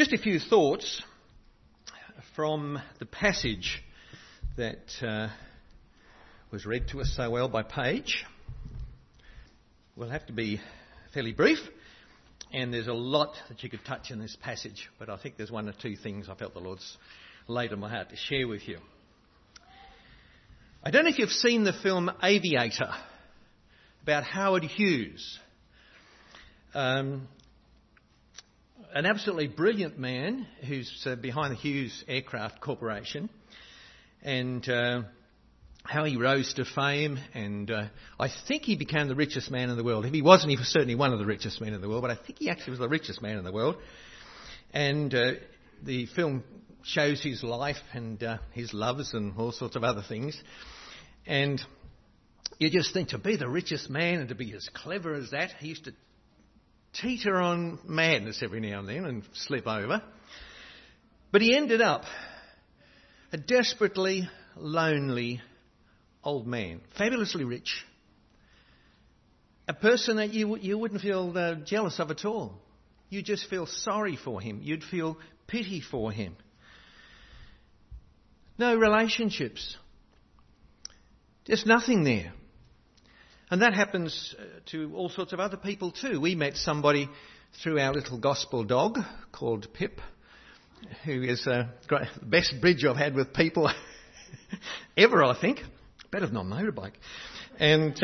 Just a few thoughts from the passage that was read to us so well by Paige. We'll have to be fairly brief, and there's a lot that you could touch in this passage, but I think there's one or two things I felt the Lord's laid on my heart to share with you. I don't know if you've seen the film Aviator about Howard Hughes. An absolutely brilliant man who's behind the Hughes Aircraft Corporation, and how he rose to fame, and I think he became the richest man in the world. If he wasn't, he was certainly one of the richest men in the world, but I think he actually was the richest man in the world. And the film shows his life and his loves and all sorts of other things. And you just think, to be the richest man and to be as clever as that, he used to teeter on madness every now and then and slip over. But he ended up a desperately lonely old man, fabulously rich, a person that you wouldn't feel jealous of at all. You'd just feel sorry for him. You'd feel pity for him. No relationships. Just nothing there. And that happens to all sorts of other people too. We met somebody through our little gospel dog called Pip, who is the best bridge I've had with people ever, I think. Better than on motorbike. And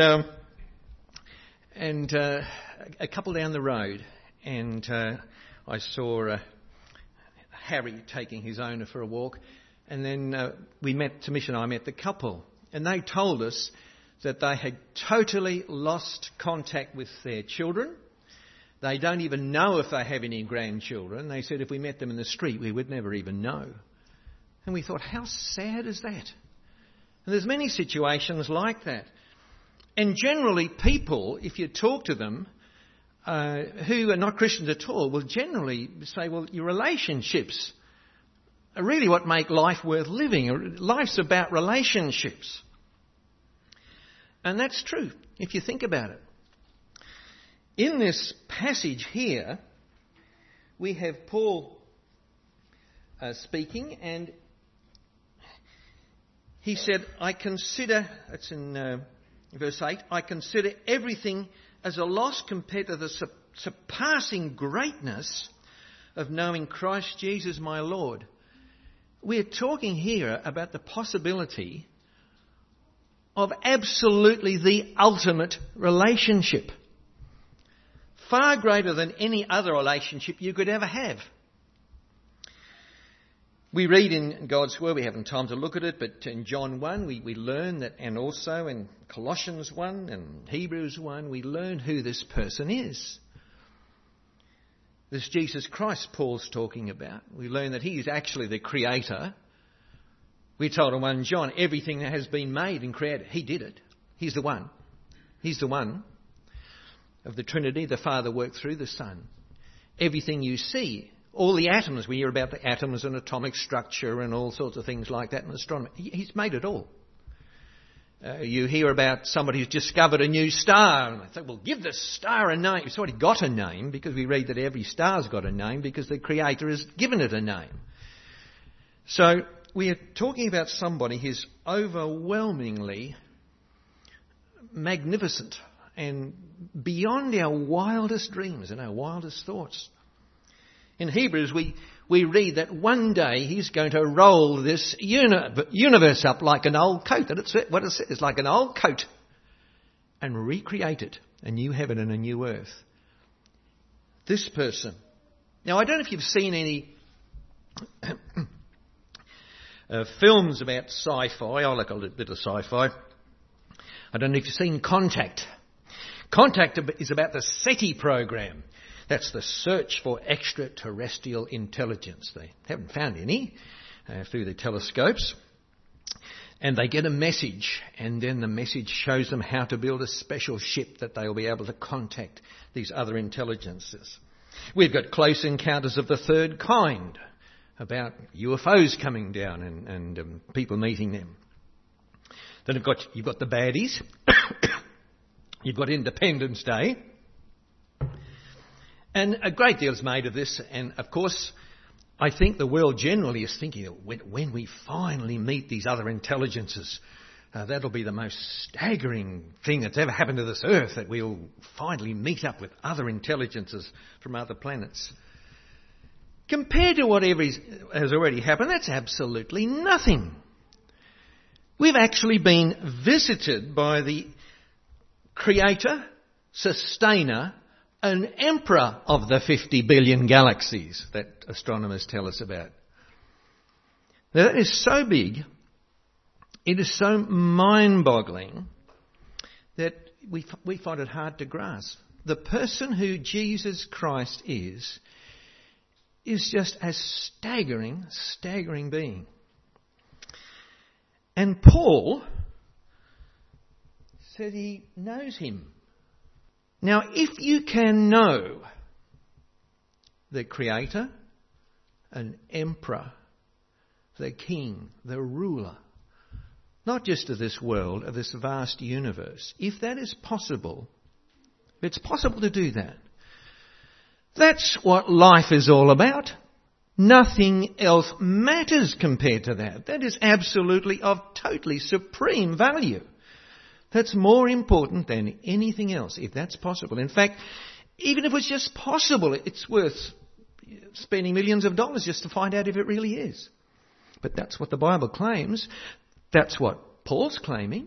a couple down the road, and I saw Harry taking his owner for a walk, and then Tamish and I met the couple, and they told us that they had totally lost contact with their children. They don't even know if they have any grandchildren. They said if we met them in the street, we would never even know. And we thought, how sad is that? And there's many situations like that. And generally people, if you talk to them, who are not Christians at all, will generally say, well, your relationships are really what make life worth living. Life's about relationships. And that's true, if you think about it. In this passage here, we have Paul speaking, and he said, it's in verse 8, I consider everything as a loss compared to the surpassing greatness of knowing Christ Jesus my Lord. We're talking here about the possibility of absolutely the ultimate relationship. Far greater than any other relationship you could ever have. We read in God's Word, we haven't time to look at it, but in John 1 we learn that, and also in Colossians 1 and Hebrews 1, we learn who this person is. This Jesus Christ Paul's talking about. We learn that he is actually the creator. We're told in 1 John, everything that has been made and created, he did it. He's the one. He's the one of the Trinity. The Father worked through the Son. Everything you see, all the atoms, we hear about the atoms and atomic structure and all sorts of things like that in astronomy. He's made it all. You hear about somebody who's discovered a new star, and they say, well, give this star a name. It's already got a name, because we read that every star's got a name because the Creator has given it a name. So we are talking about somebody who's overwhelmingly magnificent and beyond our wildest dreams and our wildest thoughts. In Hebrews, we read that one day he's going to roll this universe up like an old coat. That's what it says, like an old coat, and recreate it, a new heaven and a new earth. This person. Now, I don't know if you've seen any films about sci-fi. I like a little bit of sci-fi. I don't know if you've seen Contact. Contact is about the SETI program. That's the search for extraterrestrial intelligence. They haven't found any through the telescopes. And they get a message, and then the message shows them how to build a special ship that they'll be able to contact these other intelligences. We've got Close Encounters of the Third Kind, about UFOs coming down and people meeting them. Then you've got the baddies. You've got Independence Day. And a great deal is made of this. And, of course, I think the world generally is thinking that when we finally meet these other intelligences, that'll be the most staggering thing that's ever happened to this earth, that we'll finally meet up with other intelligences from other planets. Compared to whatever has already happened, that's absolutely nothing. We've actually been visited by the creator, sustainer, and emperor of the 50 billion galaxies that astronomers tell us about. Now, that is so big, it is so mind-boggling that we find it hard to grasp. The person who Jesus Christ is just a staggering being. And Paul said he knows him. Now, if you can know the Creator, an emperor, the king, the ruler, not just of this world, of this vast universe, if that is possible, if it's possible to do that, that's what life is all about. Nothing else matters compared to that. That is absolutely of totally supreme value. That's more important than anything else, if that's possible. In fact, even if it's just possible, it's worth spending millions of dollars just to find out if it really is. But that's what the Bible claims. That's what Paul's claiming.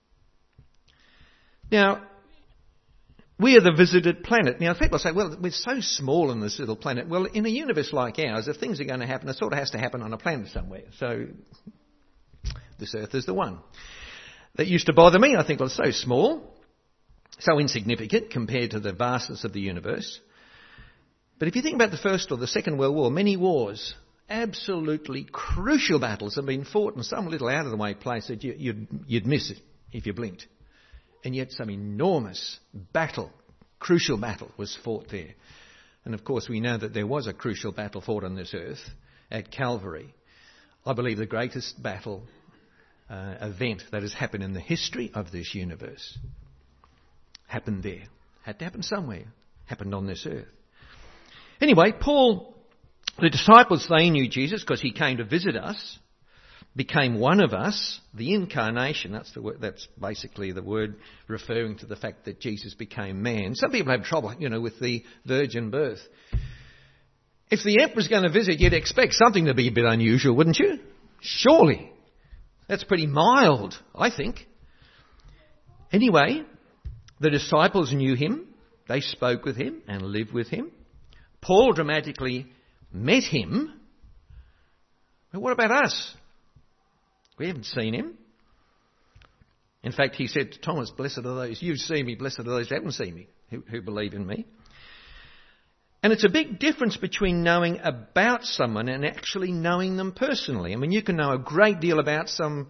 Now, we are the visited planet. Now, people say, well, we're so small in this little planet. Well, in a universe like ours, if things are going to happen, it sort of has to happen on a planet somewhere. So, this Earth is the one. That used to bother me. I think, well, it's so small, so insignificant compared to the vastness of the universe. But if you think about the First or the Second World War, many wars, absolutely crucial battles have been fought in some little out-of-the-way place that you'd miss it if you blinked. And yet some enormous battle, crucial battle, was fought there. And of course we know that there was a crucial battle fought on this earth at Calvary. I believe the greatest battle event that has happened in the history of this universe happened there. Had to happen somewhere. Happened on this earth. Anyway, Paul, the disciples, they knew Jesus because he came to visit us, became one of us, the incarnation. That's the word, that's basically the word referring to the fact that Jesus became man. Some people have trouble, with the virgin birth. If the emperor's going to visit, you'd expect something to be a bit unusual, wouldn't you? Surely. That's pretty mild, I think. Anyway, the disciples knew him. They spoke with him and lived with him. Paul dramatically met him. But what about us? We haven't seen him. In fact, he said to Thomas, blessed are those, you've seen me, blessed are those who haven't seen me, who believe in me. And it's a big difference between knowing about someone and actually knowing them personally. I mean, you can know a great deal about some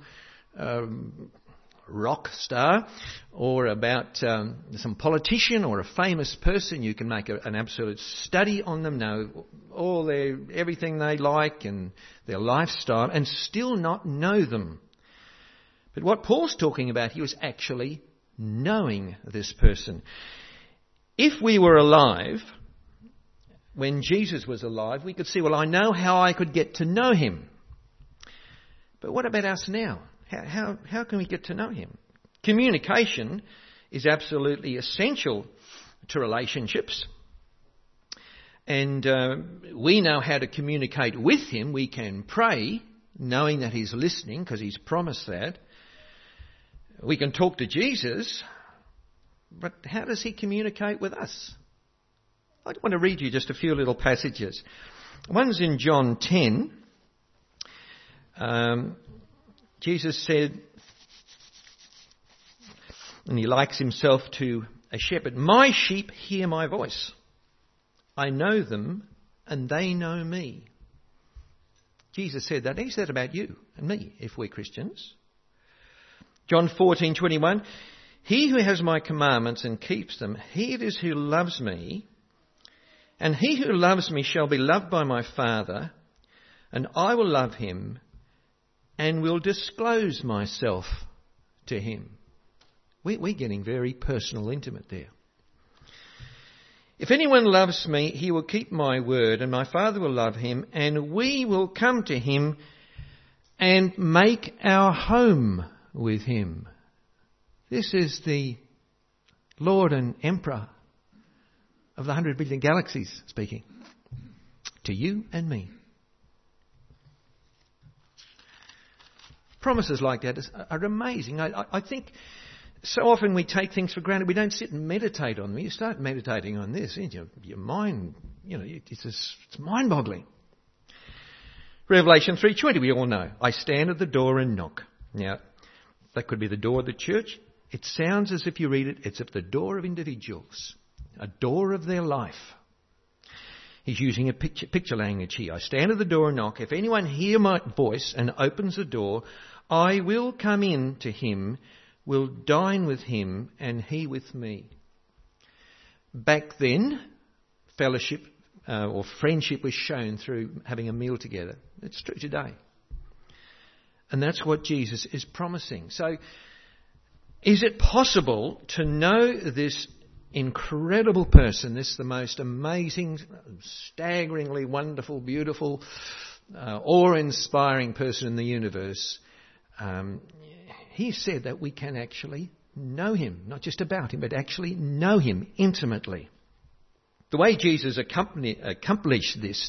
rock star or about some politician or a famous person. You can make an absolute study on them, know everything they like and their lifestyle, and still not know them. But what Paul's talking about here is actually knowing this person. If we were alive when Jesus was alive, we could see, well, I know how I could get to know him. But what about us now? How can we get to know him? Communication is absolutely essential to relationships. And we know how to communicate with him. We can pray, knowing that he's listening, because he's promised that. We can talk to Jesus, but how does he communicate with us? I want to read you just a few little passages. One's in John 10. Jesus said, and he likes himself to a shepherd, my sheep hear my voice. I know them and they know me. Jesus said that. He said about you and me if we're Christians. John 14:21, he who has my commandments and keeps them, he it is who loves me, and he who loves me shall be loved by my Father, and I will love him and will disclose myself to him. We're getting very personal, intimate there. If anyone loves me, he will keep my word, and my Father will love him, and we will come to him and make our home with him. This is the Lord and Emperor of the 100 billion galaxies speaking to you and me. Promises like that are amazing. I think so often we take things for granted. We don't sit and meditate on them. You start meditating on this, and your mind, it's mind-boggling. Revelation 3:20, we all know. I stand at the door and knock. Now, that could be the door of the church. It sounds as if you read it, it's at the door of individuals, a door of their life. He's using a picture language here. I stand at the door and knock. If anyone hear my voice and opens the door, I will come in to him, will dine with him, and he with me. Back then, fellowship or friendship was shown through having a meal together. It's true today. And that's what Jesus is promising. So, is it possible to know this incredible person, the most amazing, staggeringly wonderful, beautiful, awe-inspiring person in the universe? He said that we can actually know him, not just about him, but actually know him intimately. The way Jesus accomplishes this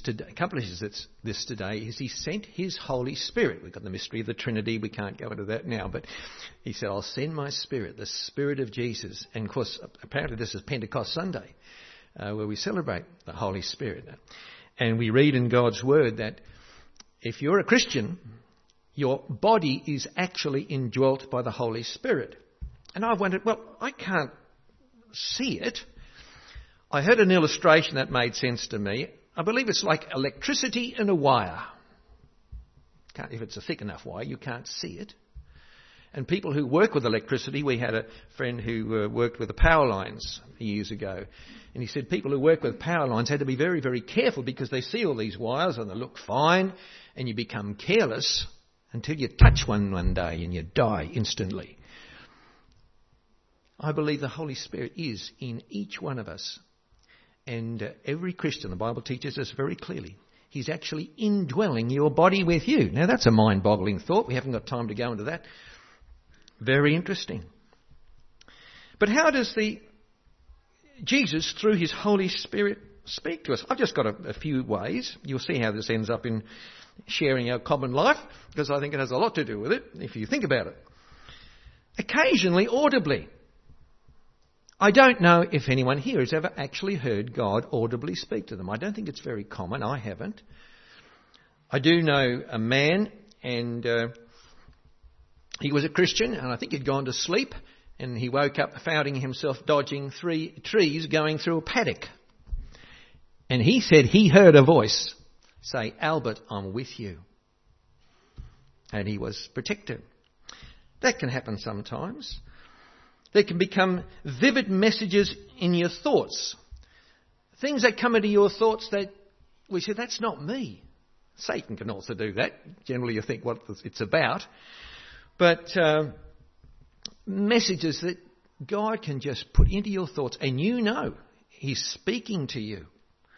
today is he sent his Holy Spirit. We've got the mystery of the Trinity. We can't go into that now, but he said, I'll send my Spirit, the Spirit of Jesus. And of course, apparently this is Pentecost Sunday, where we celebrate the Holy Spirit. And we read in God's Word that if you're a Christian, your body is actually indwelt by the Holy Spirit. And I've wondered, well, I can't see it. I heard an illustration that made sense to me. I believe it's like electricity in a wire. If it's a thick enough wire, you can't see it. And people who work with electricity, we had a friend who worked with the power lines years ago. And he said people who work with power lines had to be very, very careful because they see all these wires and they look fine and you become careless until you touch one day and you die instantly. I believe the Holy Spirit is in each one of us. And every Christian, the Bible teaches us very clearly, he's actually indwelling your body with you. Now that's a mind-boggling thought. We haven't got time to go into that. Very interesting. But how does Jesus, through his Holy Spirit, speak to us? I've just got a few ways. You'll see how this ends up in sharing our common life, because I think it has a lot to do with it, if you think about it. Occasionally, audibly. I don't know if anyone here has ever actually heard God audibly speak to them. I don't think it's very common. I haven't. I do know a man, and he was a Christian, and I think he'd gone to sleep, and he woke up finding himself dodging 3 trees going through a paddock. And he said he heard a voice say, Albert, I'm with you. And he was protected. That can happen sometimes. There can become vivid messages in your thoughts. Things that come into your thoughts that we say, that's not me. Satan can also do that. Generally you think what it's about. But messages that God can just put into your thoughts and you know he's speaking to you.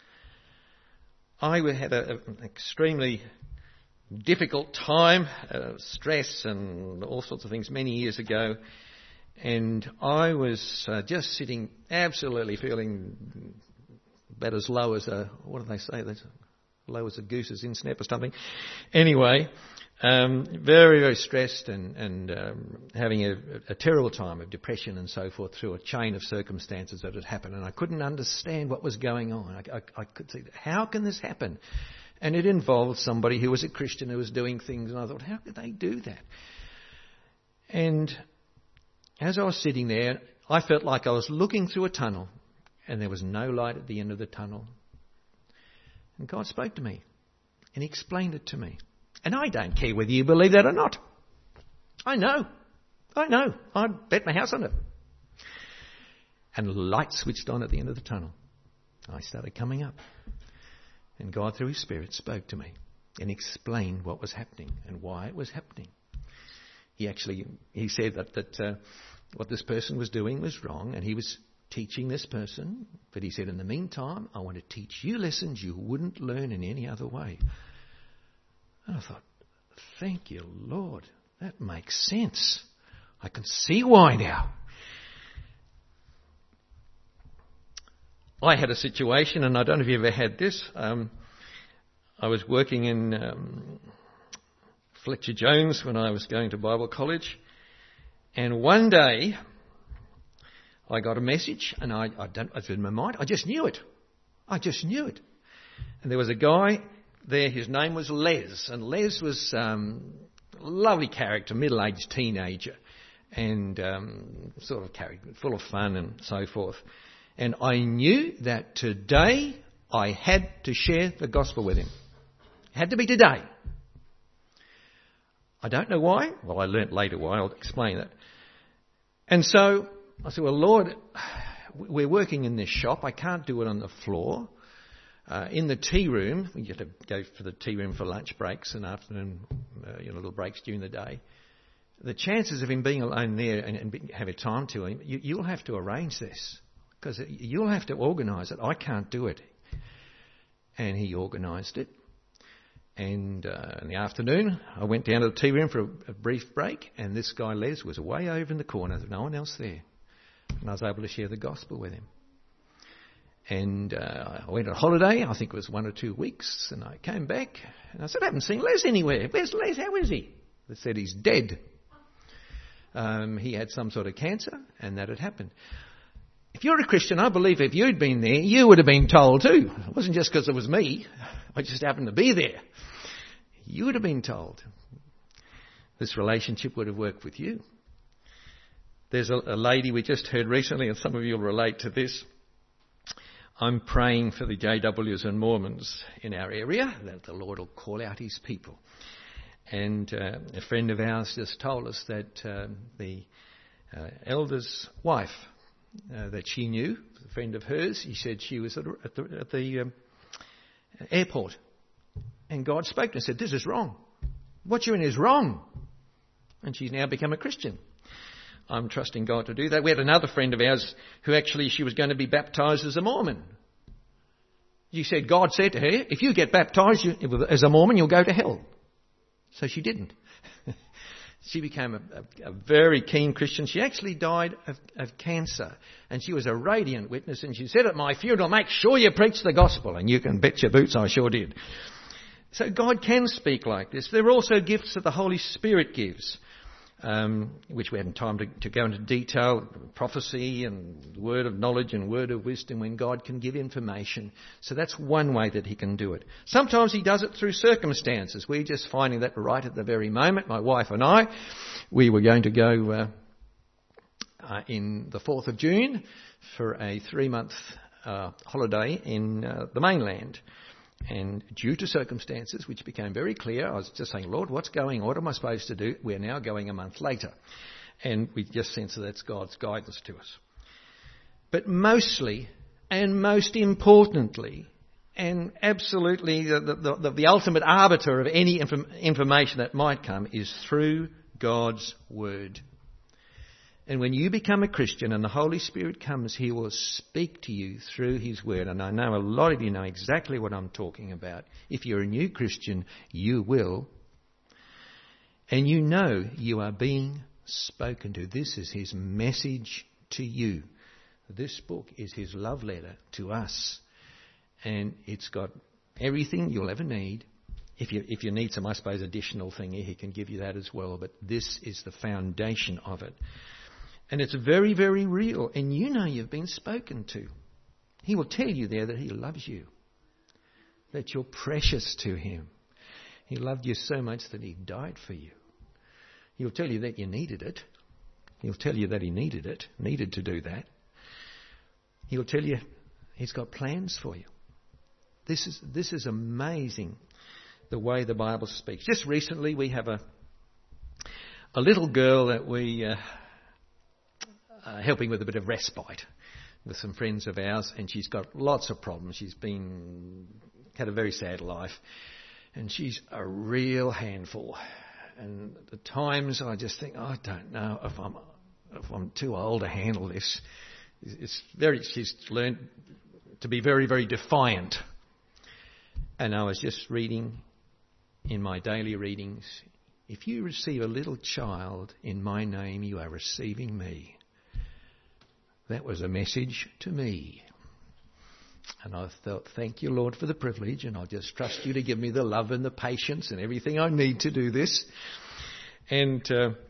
I had an extremely difficult time, stress and all sorts of things many years ago. And I was just sitting absolutely feeling about as low as what do they say? That's low as a goose's instep or something. Anyway, very, very stressed and having a terrible time of depression and so forth through a chain of circumstances that had happened. And I couldn't understand what was going on. I could see, how can this happen? And it involved somebody who was a Christian who was doing things. And I thought, how could they do that? And as I was sitting there, I felt like I was looking through a tunnel and there was no light at the end of the tunnel. And God spoke to me and he explained it to me. And I don't care whether you believe that or not. I know. I'd bet my house on it. And the light switched on at the end of the tunnel. I started coming up. And God, through his Spirit, spoke to me and explained what was happening and why it was happening. He said that what this person was doing was wrong, and he was teaching this person, but he said, in the meantime, I want to teach you lessons you wouldn't learn in any other way. And I thought, thank you, Lord. That makes sense. I can see why now. I had a situation, and I don't know if you ever had this. I was working in Fletcher Jones when I was going to Bible college, and one day I got a message, and I was in my mind. I just knew it. And there was a guy there. His name was Les, and Les was a lovely character, middle-aged teenager, and sort of character, full of fun and so forth. And I knew that today I had to share the gospel with him. It had to be today. I don't know why. Well, I learnt later why. I'll explain that. And so I said, well, Lord, we're working in this shop. I can't do it on the floor. In the tea room, we get to go for the tea room for lunch breaks and afternoon, little breaks during the day. The chances of him being alone there and having time to him, you'll have to arrange this because you'll have to organise it. I can't do it. And he organised it. And in the afternoon, I went down to the tea room for a brief break, and this guy, Les, was way over in the corner. There was no one else there. And I was able to share the gospel with him. And I went on holiday, I think it was 1 or 2 weeks, and I came back, and I said, I haven't seen Les anywhere. Where's Les? How is he? They said he's dead. He had some sort of cancer, and that had happened. If you're a Christian, I believe if you'd been there, you would have been told too. It wasn't just because it was me. I just happened to be there. You would have been told. This relationship would have worked with you. There's a lady we just heard recently, and some of you will relate to this. I'm praying for the JWs and Mormons in our area, that the Lord will call out his people. And a friend of ours just told us that the elder's wife that she knew, a friend of hers, he said she was at the airport. And God spoke to her and said, this is wrong. What you're in is wrong. And she's now become a Christian. I'm trusting God to do that. We had another friend of ours who actually, she was going to be baptised as a Mormon. She said, God said to her, if you get baptised as a Mormon, you'll go to hell. So she didn't. She became a very keen Christian. She actually died of cancer. And she was a radiant witness. And she said at my funeral, make sure you preach the gospel. And you can bet your boots I sure did. So God can speak like this. There are also gifts that the Holy Spirit gives, which we haven't time to go into detail, prophecy and word of knowledge and word of wisdom, when God can give information. So that's one way that he can do it. Sometimes he does it through circumstances. We're just finding that right at the very moment. My wife and I, we were going to go in the 4th of June for a 3-month holiday in the mainland. And due to circumstances which became very clear, I was just saying, Lord, what's going on? What am I supposed to do? We're now going a month later. And we just sense that that's God's guidance to us. But mostly, and most importantly, and absolutely the ultimate arbiter of any information that might come is through God's Word. And when you become a Christian and the Holy Spirit comes, he will speak to you through his word. And I know a lot of you know exactly what I'm talking about. If you're a new Christian, you will. And you know you are being spoken to. This is his message to you. This book is his love letter to us. And it's got everything you'll ever need. If you need some, I suppose, additional thing, he can give you that as well. But this is the foundation of it. And it's very, very real. And you know you've been spoken to. He will tell you there that he loves you. That you're precious to him. He loved you so much that he died for you. He'll tell you that you needed it. He'll tell you that he needed it, needed to do that. He'll tell you he's got plans for you. This is amazing, the way the Bible speaks. Just recently we have a little girl that we... helping with a bit of respite with some friends of ours, and she's got lots of problems. She's had a very sad life, and she's a real handful. And at the times I just think, I don't know if I'm too old to handle this. She's learned to be very, very defiant. And I was just reading in my daily readings, if you receive a little child in my name, you are receiving me. That was a message to me. And I thought, thank you, Lord, for the privilege, and I'll just trust you to give me the love and the patience and everything I need to do this. And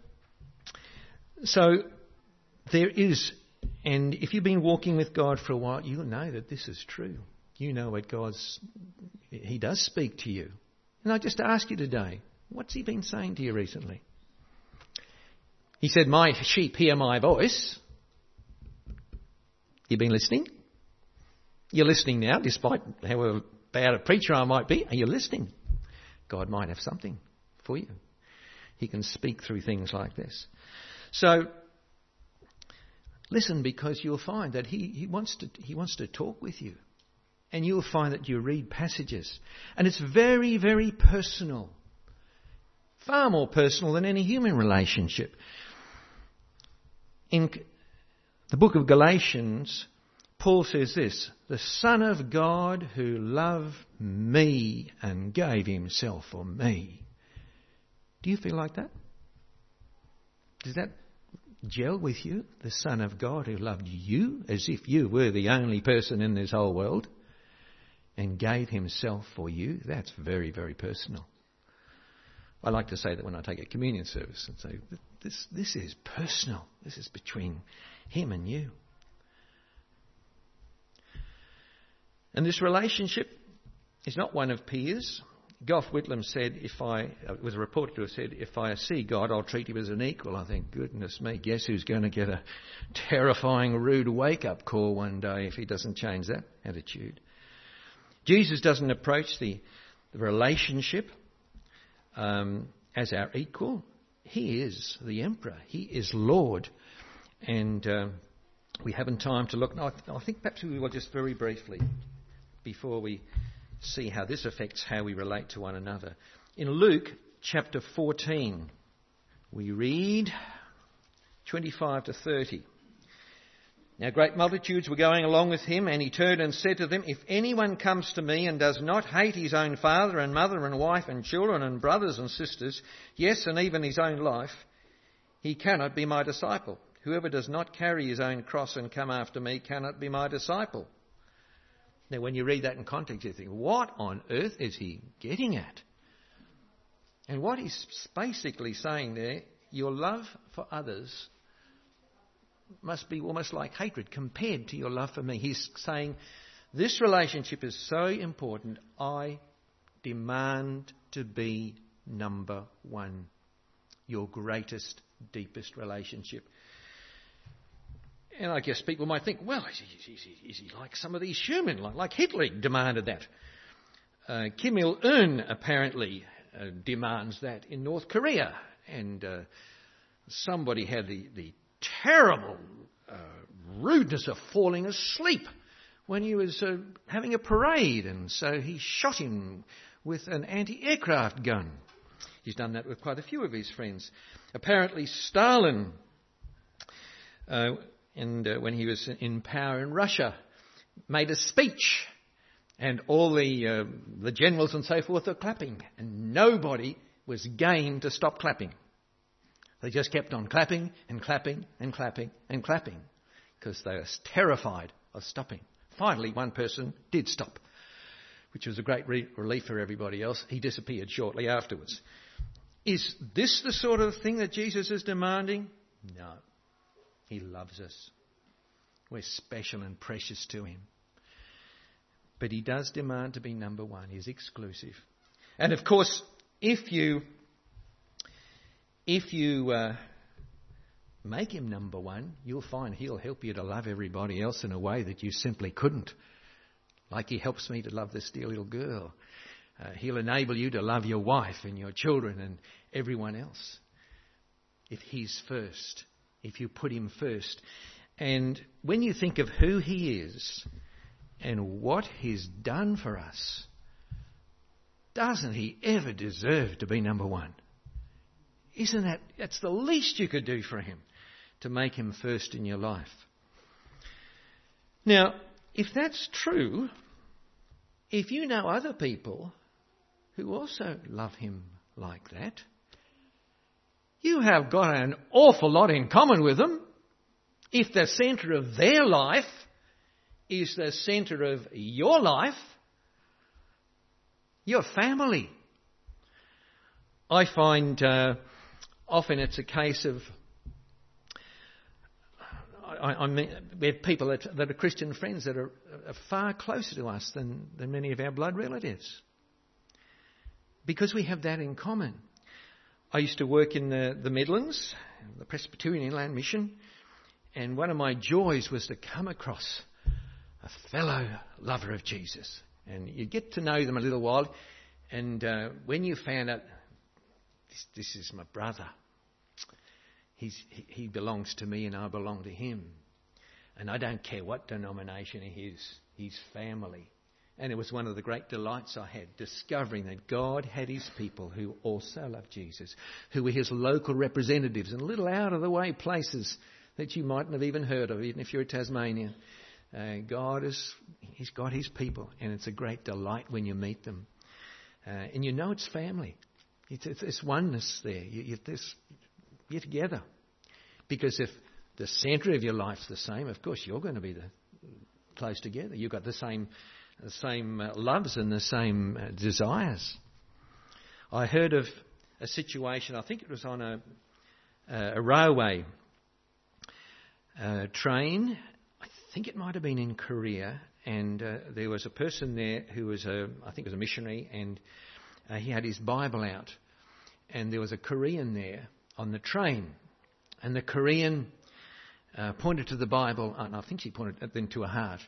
so there is, and if you've been walking with God for a while, you'll know that this is true. You know what He does speak to you. And I just ask you today, what's He been saying to you recently? He said, my sheep hear my voice. You've been listening? You're listening now, despite how bad a preacher I might be. Are you listening? God might have something for you. He can speak through things like this. So, listen, because you'll find that He wants to talk with you. And you'll find that you read passages. And it's very, very personal. Far more personal than any human relationship. In the book of Galatians, Paul says this, the Son of God who loved me and gave Himself for me. Do you feel like that? Does that gel with you? The Son of God who loved you as if you were the only person in this whole world and gave Himself for you? That's very, very personal. I like to say that when I take a communion service and say, this is personal. This is between Him and you. And this relationship is not one of peers. Gough Whitlam said, was reported to have said, if I see God, I'll treat Him as an equal. I think, goodness me, guess who's going to get a terrifying, rude wake-up call one day if He doesn't change that attitude. Jesus doesn't approach the relationship as our equal. He is the Emperor. He is Lord. And we haven't time to look. I think perhaps we will just very briefly, before we see how this affects how we relate to one another. In Luke chapter 14, we read 25 to 30. Now great multitudes were going along with Him, and He turned and said to them, if anyone comes to me and does not hate his own father and mother and wife and children and brothers and sisters, yes, and even his own life, he cannot be my disciple. Whoever does not carry his own cross and come after me cannot be my disciple. Now when you read that in context, you think, what on earth is He getting at? And what He's basically saying there, your love for others must be almost like hatred compared to your love for me. He's saying, this relationship is so important, I demand to be number one. Your greatest, deepest relationship. And I guess people might think, well, is he like some of these human, like Hitler demanded that. Kim Il-un apparently demands that in North Korea. And somebody had the terrible rudeness of falling asleep when he was having a parade, and so he shot him with an anti-aircraft gun. He's done that with quite a few of his friends. Apparently Stalin, when he was in power in Russia, made a speech, and all the generals and so forth were clapping, and nobody was game to stop clapping. They just kept on clapping and clapping and clapping and clapping because they were terrified of stopping. Finally, one person did stop, which was a great relief for everybody else. He disappeared shortly afterwards. Is this the sort of thing that Jesus is demanding? No. He loves us. We're special and precious to Him. But He does demand to be number one. He's exclusive. And of course, if you make Him number one, you'll find He'll help you to love everybody else in a way that you simply couldn't. Like He helps me to love this dear little girl. He'll enable you to love your wife and your children and everyone else. If He's first, if you put Him first. And when you think of who He is and what He's done for us, doesn't He ever deserve to be number one? That's the least you could do for Him, to make Him first in your life. Now, if that's true, if you know other people who also love him like that, you have got an awful lot in common with them. If the centre of their life is the centre of your life, you're family. I find often it's a case of we have people that are Christian friends that are far closer to us than many of our blood relatives, because we have that in common. I used to work in the Midlands, the Presbyterian Inland Mission, and one of my joys was to come across a fellow lover of Jesus. And you get to know them a little while, and when you found out, this is my brother, he belongs to me and I belong to him. And I don't care what denomination he is, he's family. And it was one of the great delights I had, discovering that God had his people who also love Jesus, who were his local representatives in little out-of-the-way places that you mightn't have even heard of, even if you're a Tasmanian. He's got his people, and it's a great delight when you meet them. And you know it's family. It's oneness there. You're together. Because if the centre of your life's the same, of course you're going to be close together. You've got the same loves and the same desires. I heard of a situation, I think it was on a railway train. I think it might have been in Korea, and there was a person there who was a missionary, and he had his Bible out, and there was a Korean there on the train, and the Korean pointed to the Bible, and I think he pointed it then to a heart.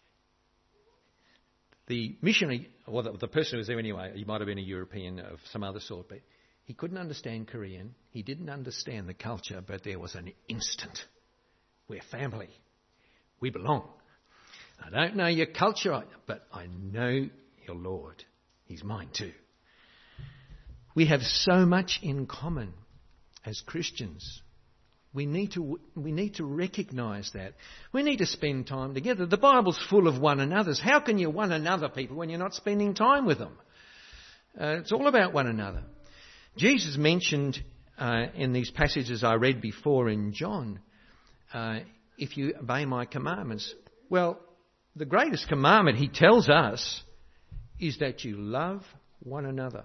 The missionary, or the person who was there anyway, he might have been a European of some other sort, but he couldn't understand Korean. He didn't understand the culture, but there was an instant. We're family. We belong. I don't know your culture, but I know your Lord. He's mine too. We have so much in common as Christians. We need to recognise that. We need to spend time together. The Bible's full of one another's. How can you one another people when you're not spending time with them? It's all about one another. Jesus mentioned in these passages I read before in John, if you obey my commandments. Well, the greatest commandment he tells us is that you love one another.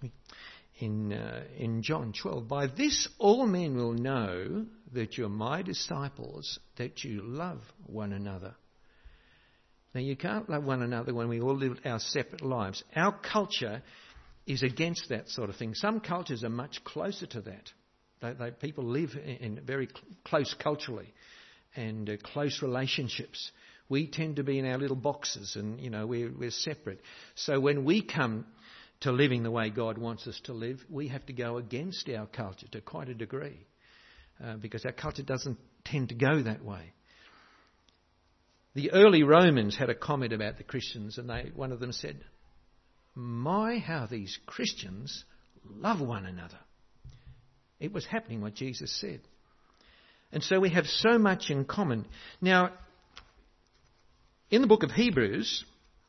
In John 12, by this all men will know that you're my disciples, that you love one another. Now, you can't love one another when we all live our separate lives. Our culture is against that sort of thing. Some cultures are much closer to that. People live in very close culturally and close relationships. We tend to be in our little boxes, and we're separate. So when we come to living the way God wants us to live, we have to go against our culture to quite a degree, because our culture doesn't tend to go that way. The early Romans had a comment about the Christians, and one of them said, "My, how these Christians love one another." It was happening what Jesus said. And so we have so much in common. Now, in the book of Hebrews,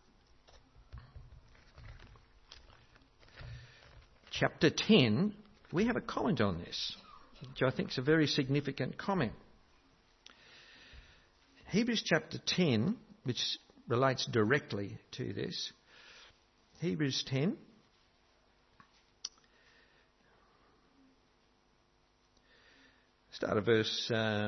chapter 10, we have a comment on this, which I think is a very significant comment. Hebrews chapter 10, which relates directly to this. Hebrews 10. Start at verse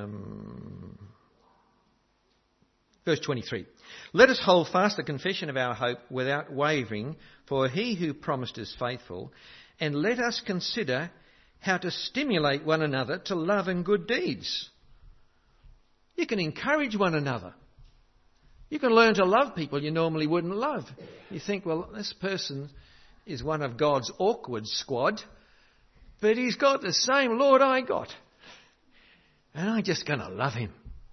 23. Let us hold fast the confession of our hope without wavering, for he who promised is faithful. And let us consider how to stimulate one another to love and good deeds. You can encourage one another. You can learn to love people you normally wouldn't love. You think, well, this person is one of God's awkward squad, but he's got the same Lord I got. And I'm just going to love him.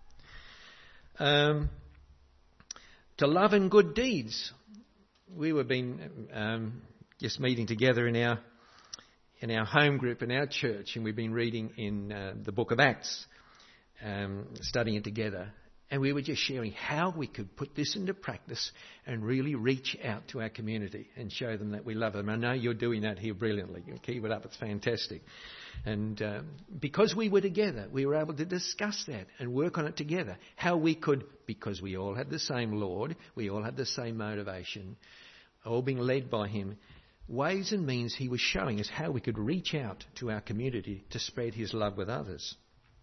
To love and good deeds. We were just meeting together in our home group in our church, and we've been reading in the book of Acts, studying it together. And we were just sharing how we could put this into practice and really reach out to our community and show them that we love them. I know you're doing that here brilliantly. You keep it up. It's fantastic. And because we were together, we were able to discuss that and work on it together. How we could, because we all had the same Lord, we all had the same motivation, all being led by him, ways and means he was showing us how we could reach out to our community to spread his love with others.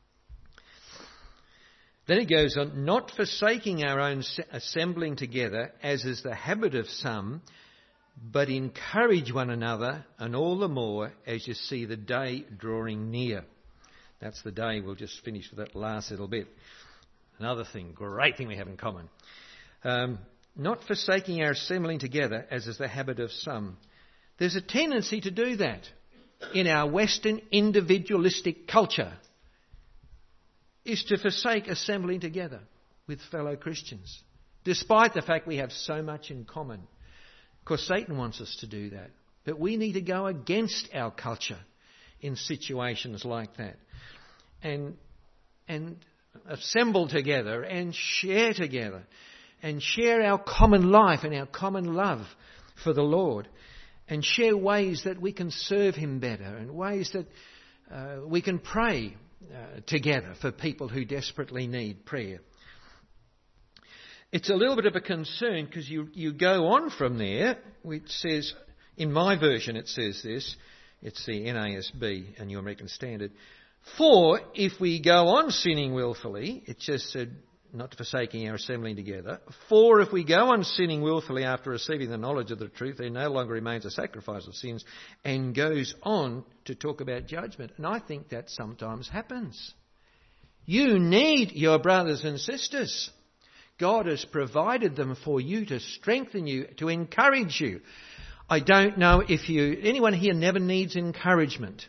Then it goes on, not forsaking our own assembling together, as is the habit of some, but encourage one another, and all the more as you see the day drawing near. That's the day. We'll just finish with that last little bit. Another thing, great thing we have in common. Not forsaking our assembling together, as is the habit of some. There's a tendency to do that in our Western individualistic culture, is to forsake assembling together with fellow Christians, despite the fact we have so much in common. Of course, Satan wants us to do that, but we need to go against our culture in situations like that and assemble together and share together and share our common life and our common love for the Lord and share ways that we can serve him better and ways that we can pray together for people who desperately need prayer. It's a little bit of a concern because you go on from there, which says, in my version it says this, it's the NASB and New American Standard, for if we go on sinning willfully, it just said not forsaking our assembling together, for if we go on sinning willfully after receiving the knowledge of the truth, there no longer remains a sacrifice of sins, and goes on to talk about judgment. And I think that sometimes happens. You need your brothers and sisters. God has provided them for you to strengthen you, to encourage you. I don't know if anyone here never needs encouragement.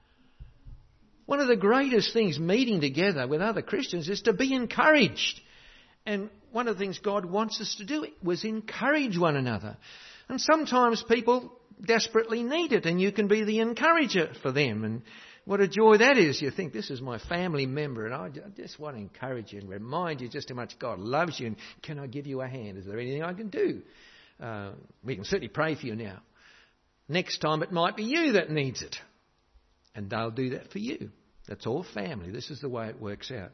One of the greatest things meeting together with other Christians is to be encouraged. And one of the things God wants us to do was encourage one another. And sometimes people desperately need it, and you can be the encourager for them. And what a joy that is. You think, this is my family member, and I just want to encourage you and remind you just how much God loves you, and can I give you a hand? Is there anything I can do? We can certainly pray for you now. Next time it might be you that needs it, and they'll do that for you. That's all family. This is the way it works out.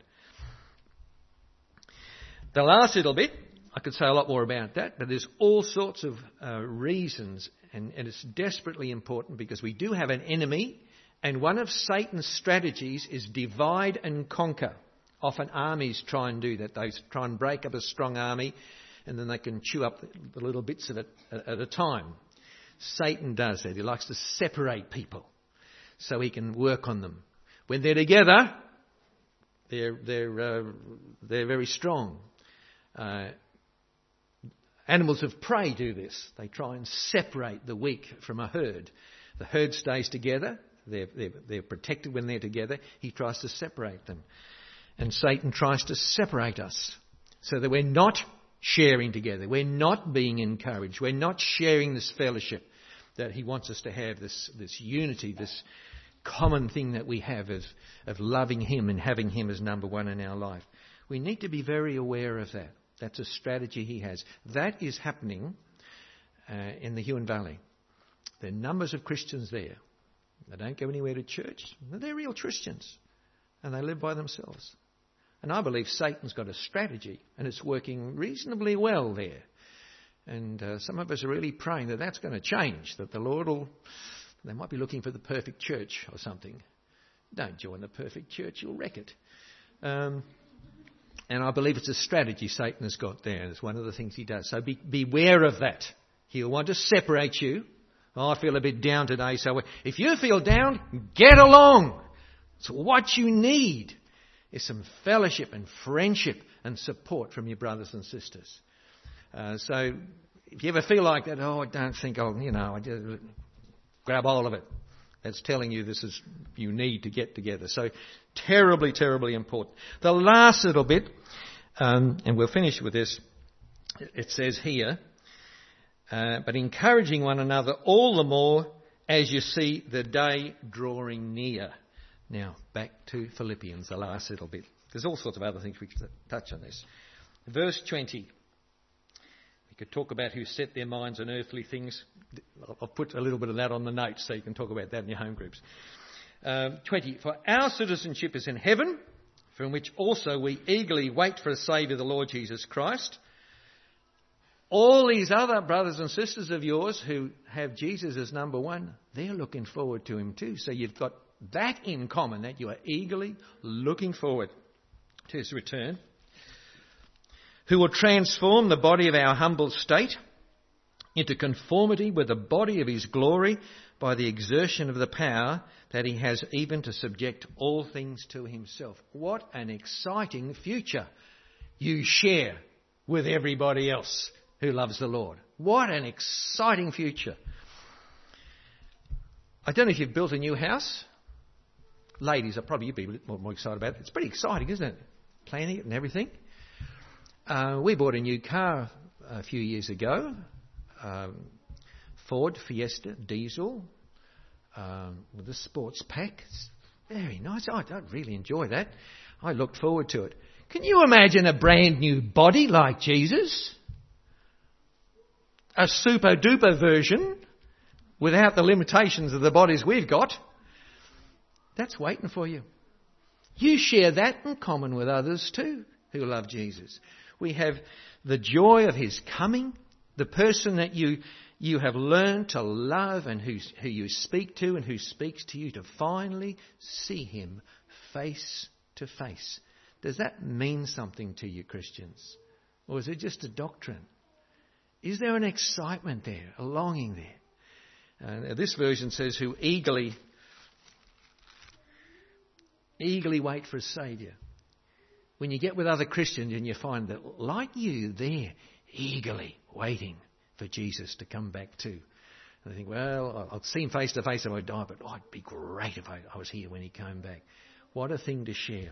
The last little bit, I could say a lot more about that, but there's all sorts of reasons, and it's desperately important because we do have an enemy, and one of Satan's strategies is divide and conquer. Often armies try and do that. They try and break up a strong army, and then they can chew up the little bits of it at a time. Satan does that. He likes to separate people so he can work on them. When they're together, they're very strong. Animals of prey do this. They try and separate the weak from a herd. The herd stays together. They're protected when they're together. He tries to separate them. And Satan tries to separate us so that we're not sharing together. We're not being encouraged. We're not sharing this fellowship that he wants us to have, this unity, this common thing that we have of loving him and having him as number one in our life. We need to be very aware of that. That's a strategy he has. That is happening in the Huon Valley. There are numbers of Christians there. They don't go anywhere to church. They're real Christians. And they live by themselves. And I believe Satan's got a strategy, and it's working reasonably well there. And some of us are really praying that that's going to change, that the Lord will... They might be looking for the perfect church or something. Don't join the perfect church, you'll wreck it. And I believe it's a strategy Satan has got there. It's one of the things he does. So beware of that. He'll want to separate you. Oh, I feel a bit down today, so if you feel down, get along. So what you need is some fellowship and friendship and support from your brothers and sisters. So if you ever feel like that, I don't think I just grab hold of it. That's telling you you need to get together. So terribly, terribly important. The last little bit, and we'll finish with this, it says here, but encouraging one another all the more as you see the day drawing near. Now, back to Philippians, the last little bit. There's all sorts of other things we could touch on this. Verse 20. We could talk about who set their minds on earthly things. I'll put a little bit of that on the notes so you can talk about that in your home groups. 20. For our citizenship is in heaven, from which also we eagerly wait for a Saviour, the Lord Jesus Christ. All these other brothers and sisters of yours who have Jesus as number one, they're looking forward to him too. So you've got that in common, that you are eagerly looking forward to his return. Who will transform the body of our humble state into conformity with the body of his glory by the exertion of the power that he has even to subject all things to himself. What an exciting future you share with everybody else who loves the Lord. What an exciting future. I don't know if you've built a new house. Ladies, you'd be a bit more excited about it. It's pretty exciting, isn't it? Planning it and everything. We bought a new car a few years ago. Ford Fiesta diesel with a sports pack. It's very nice. I really enjoy that. I looked forward to it. Can you imagine a brand new body like Jesus? A super duper version without the limitations of the bodies we've got. That's waiting for you. You share that in common with others too who love Jesus. We have the joy of his coming, the person that you have learned to love and who you speak to and who speaks to you, to finally see him face to face. Does that mean something to you, Christians? Or is it just a doctrine? Is there an excitement there, a longing there? This version says, who eagerly wait for a Saviour. When you get with other Christians and you find that, like you, they're eagerly waiting for Jesus to come back too. And they think, well, I'll see him face to face if I die, but it'd be great if I was here when he came back. What a thing to share.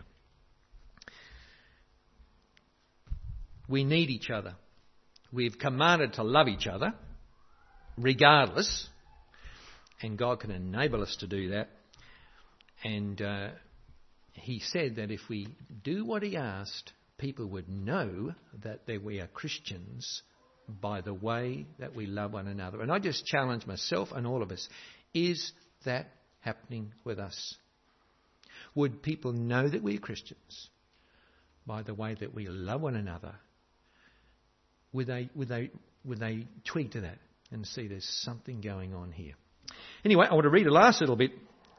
We need each other. We've commanded to love each other, regardless, and God can enable us to do that. And he said that if we do what he asked, people would know that we are Christians by the way that we love one another. And I just challenge myself and all of us, is that happening with us? Would people know that we're Christians by the way that we love one another? Would they tweet to that and see there's something going on here? Anyway, I want to read the last little bit.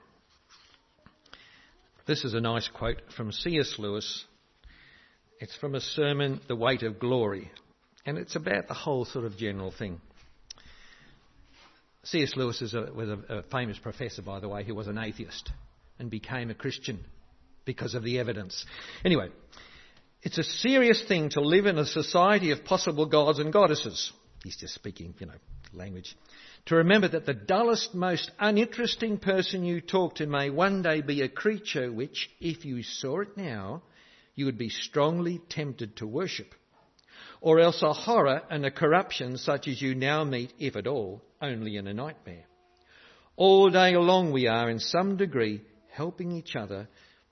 This is a nice quote from C.S. Lewis. It's from a sermon, The Weight of Glory, and it's about the whole sort of general thing. C.S. Lewis was a famous professor, by the way, who was an atheist and became a Christian because of the evidence. Anyway, it's a serious thing to live in a society of possible gods and goddesses. He's just speaking, language. To remember that the dullest, most uninteresting person you talk to may one day be a creature which, if you saw it now, you would be strongly tempted to worship. Or else a horror and a corruption such as you now meet, if at all, only in a nightmare. All day long we are, in some degree, helping each other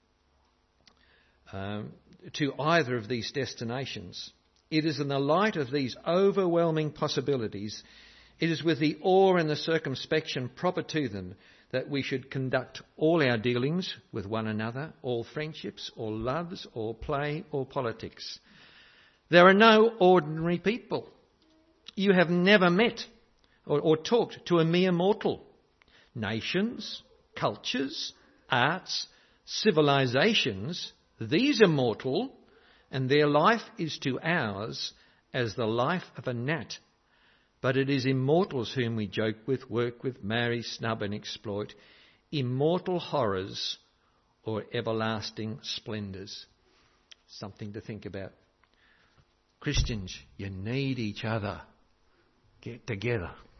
to either of these destinations. It is in the light of these overwhelming possibilities, it is with the awe and the circumspection proper to them that we should conduct all our dealings with one another, all friendships, all loves, all play, all politics. There are no ordinary people. You have never met or talked to a mere mortal. Nations, cultures, arts, civilizations, these are mortal, and their life is to ours as the life of a gnat. But it is immortals whom we joke with, work with, marry, snub and exploit, immortal horrors or everlasting splendours. Something to think about. Christians, you need each other. Get together.